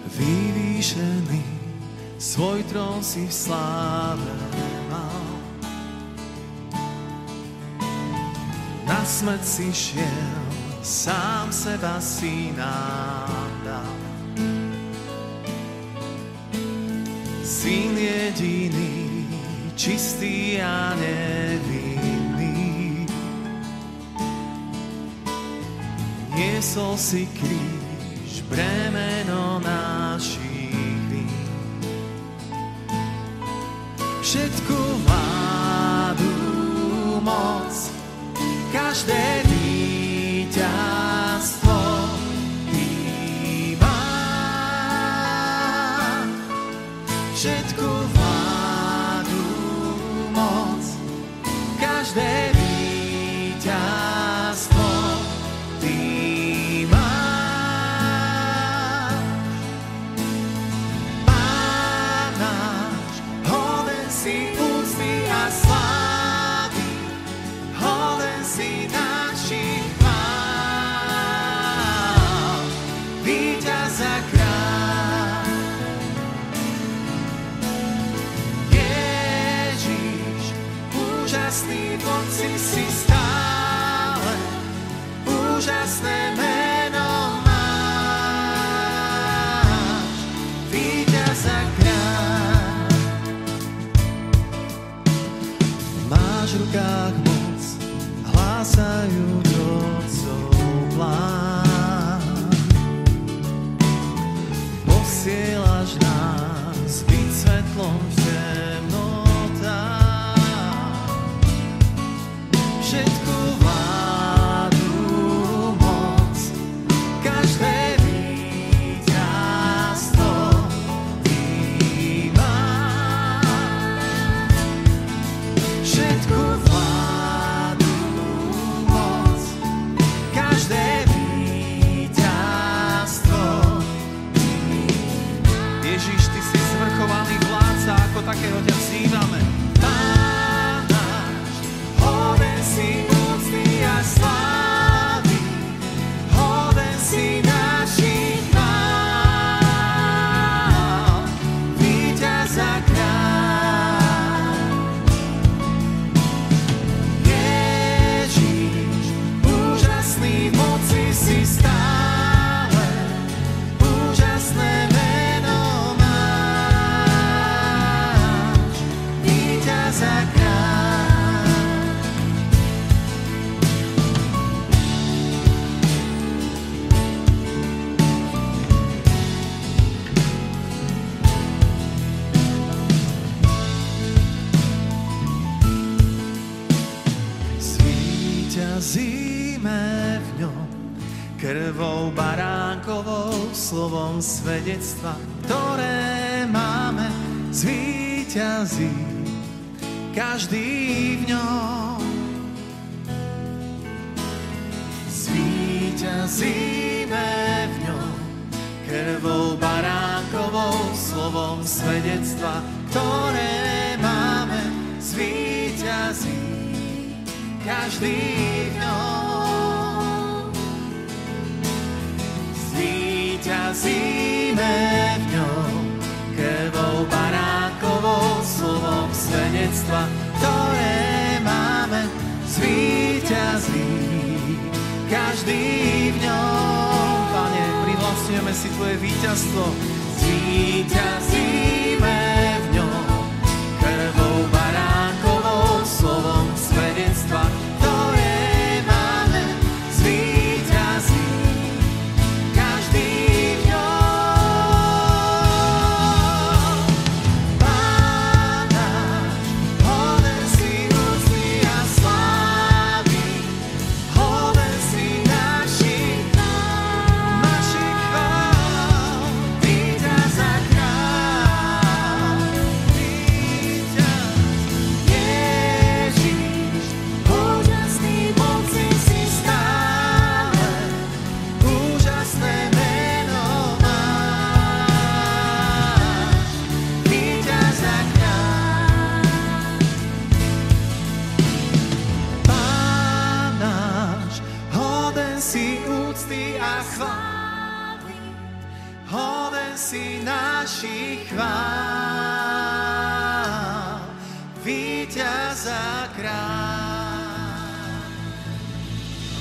vyvýšený, svoj trón si v sláve mal. Na smrť si šiel, sám seba si nám dal. Syn jediný, čistý a nevinný, niesol si kríž, bremeno našich vín. Všetku vládu, moc, každé víťazstvo Ty máš. Všetku vládu, moc, každé víťazstvo Ty máš. Pán náš, hoden si úcty a slávy, hoden si našich chvál, víťaz a kráľ. Ježiš, úžasný vodci si stále, úžasné meno máš, víťaz a kráľ. Máš v rukách moc, hlásajúc Otcov plán. Posielaš nás byť svetlom v temnotách. Všetku vládu, moc, každé víťazstvo Ty máš. Všetku vládu, moc, každé víťazstvo Ty máš. Ježiš, Ty si zvrchovaný vládca, ako takého ťa vzývame. Pán náš, hoden si úcty a slávy, hoden si našich chvál, víťaz a kráľ. Ježiš, úžasný v moci si stále, úžasné meno máš, víťaz a kráľ. Zvíťazíme v ňom, krvou baránkovou, slovom svedectva, ktoré máme. Zvíťazí každý v ňom. Zvíťazíme v ňom, krvou baránkovou, slovom svedectva, ktoré máme. Zvíťazí každý v ňom. Zvíťazíme v ňom, krvou baránkovou, slovom svedectva, ktoré máme. Zvíťazí každý v ňom. Pane, privlastňujeme si Tvoje víťazstvo. Zvíťazíme v ňom, krvou baránkovou, slovom svedectva, ktoré máme. Zvíťazí každý v ňom. Pán náš, hoden si úcty a slávy, hoden si našich chvál, víťaz a kráľ. si našich chvál, víťaz a kráľ.